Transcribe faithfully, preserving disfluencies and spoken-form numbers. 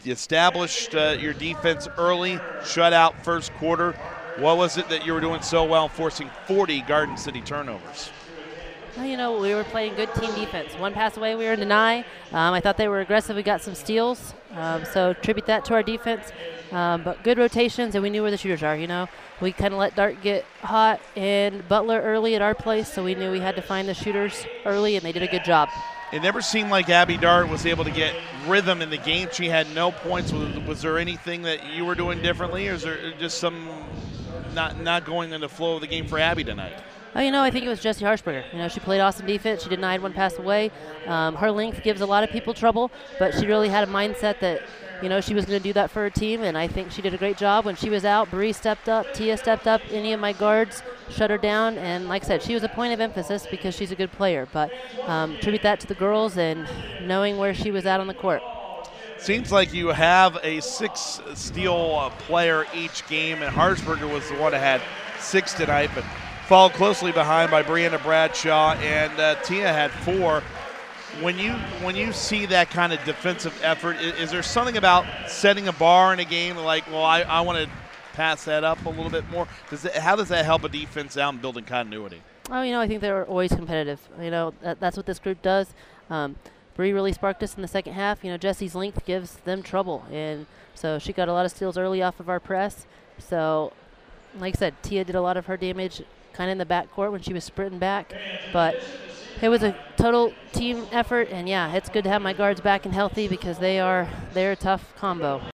you established uh, your defense early, shut out first quarter. What was it that you were doing so well, forcing forty Garden City turnovers? Well, you know, we were playing good team defense. One pass away, we were in deny. Um, I thought they were aggressive. We got some steals, um, so attribute that to our defense. Um, but good rotations, and we knew where the shooters are. You know, we kind of let Dart get hot and Butler early at our place, so we knew we had to find the shooters early, and they did a good job. It never seemed like Abby Dart was able to get rhythm in the game. She had no points. Was, was there anything that you were doing differently, or is there just some not not going in the flow of the game for Abby tonight? Oh, you know, I think it was Jessie Harshberger. You know, she played awesome defense. She denied one pass away. Um, her length gives a lot of people trouble, but she really had a mindset that, you know, she was going to do that for her team, and I think she did a great job. When she was out, Bree stepped up, Tia stepped up, any of my guards shut her down, and like I said, she was a point of emphasis because she's a good player. But um, attribute that to the girls and knowing where she was at on the court. Seems like you have a six-steal uh, player each game, and Harshberger was the one that had six tonight, but followed closely behind by Brianna Bradshaw, and uh, Tia had four. When you when you see that kind of defensive effort, is, is there something about setting a bar in a game like, well, I, I want to pass that up a little bit more? Does it, how does that help a defense out in building continuity? Oh, you know, I think they're always competitive. You know, that, that's what this group does. Um, Bree really sparked us in the second half. You know, Jessie's length gives them trouble, and so she got a lot of steals early off of our press. So, like I said, Tia did a lot of her damage kind of in the backcourt when she was sprinting back, but it was a total team effort, and yeah, it's good to have my guards back and healthy because they are they're a tough combo.